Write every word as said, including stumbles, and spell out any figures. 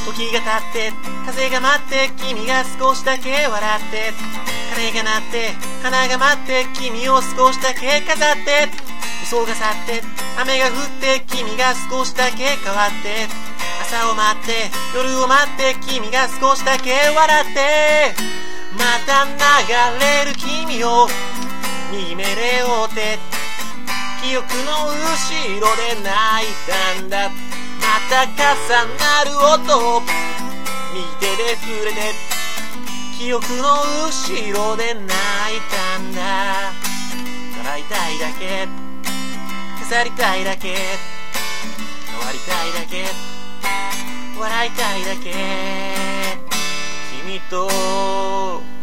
時が経って風が舞って君が少しだけ笑って鐘が鳴って花が舞って君を少しだけ飾って嘘が去って雨が降って君が少しだけ変わって朝を待って夜を待って君が少しだけ笑ってまた流れる君を右目で追って記憶の後ろで泣いたんだまた重なる音を右手で触れて記憶の後ろで泣いたんだ笑いたいだけ飾りたいだけ変わりたいだけ笑いたいだけ君と